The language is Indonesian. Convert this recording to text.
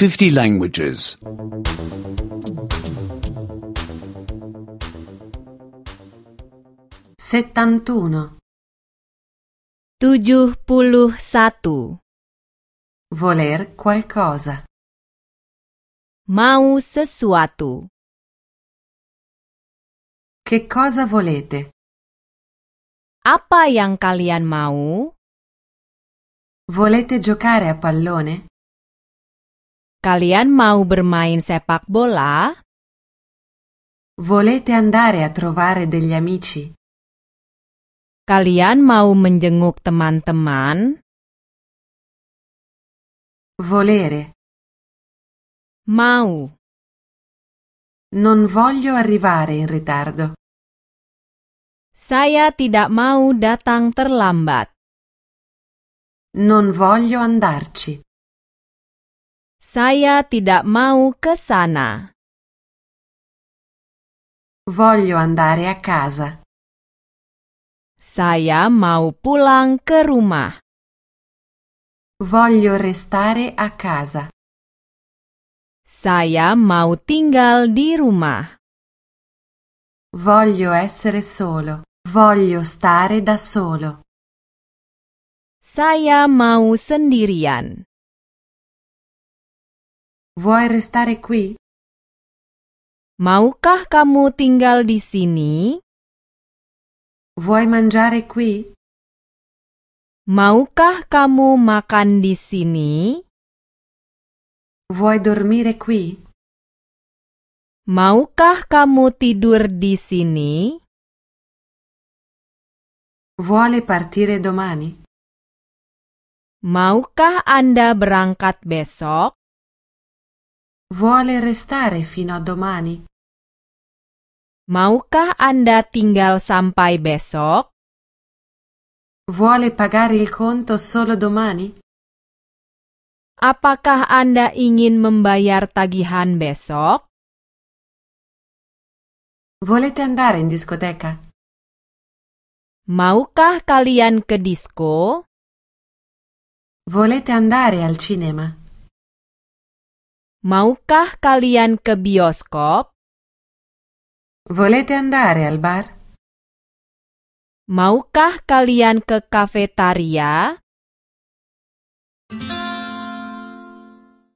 50 languages. 71. 71. Voler qualcosa. Mau sesuatu. Che cosa volete? Apa yang kalian mau? Volete giocare a pallone? Kalian mau bermain sepak bola? Volete andare a trovare degli amici? Kalian mau menjenguk teman-teman? Volere. Mau. Non voglio arrivare in ritardo. Saya tidak mau datang terlambat. Non voglio andarci. Saya tidak mau ke sana. Voglio andare a casa. Saya mau pulang ke rumah. Voglio restare a casa. Saya mau tinggal di rumah. Voglio essere solo. Voglio stare da solo. Saya mau sendirian. Vuoi restare qui? Maukah kamu tinggal di sini? Vuoi mangiare qui? Maukah kamu makan di sini? Vuoi dormire qui? Maukah kamu tidur di sini? Vuole partire domani? Maukah Anda berangkat besok? Vuole restare fino a domani? Maukah Anda tinggal sampai besok? Vuole pagare il conto solo domani? Apakah Anda ingin membayar tagihan besok? Volete andare in discoteca? Maukah kalian ke disko? Volete andare al cinema? Maukah kalian ke bioskop? Volete andare al bar? Maukah kalian ke kafetaria?